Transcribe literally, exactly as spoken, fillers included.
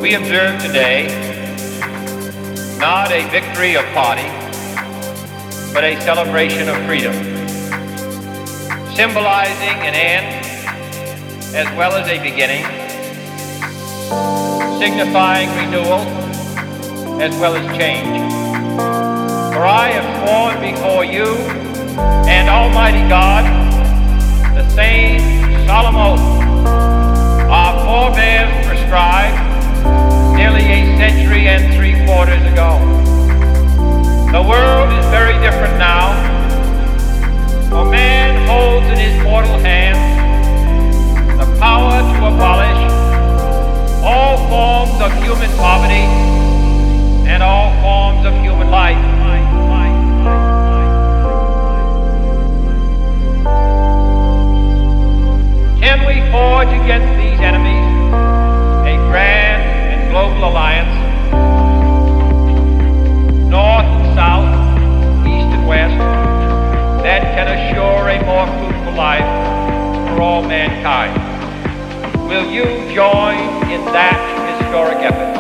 We observe today not a victory of party, but a celebration of freedom, symbolizing an end as well as a beginning, signifying renewal as well as change. For I have sworn before you and Almighty God the same solemn oath our forebears prescribed nearly a century and three quarters ago. The world is very different now, for man holds in his mortal hand the power to abolish all forms of human poverty and all forms of human life. Can we forge against these enemies a grand and global alliance, north and south, east and west, that can assure a more fruitful life for all mankind? Will you join in that historic effort?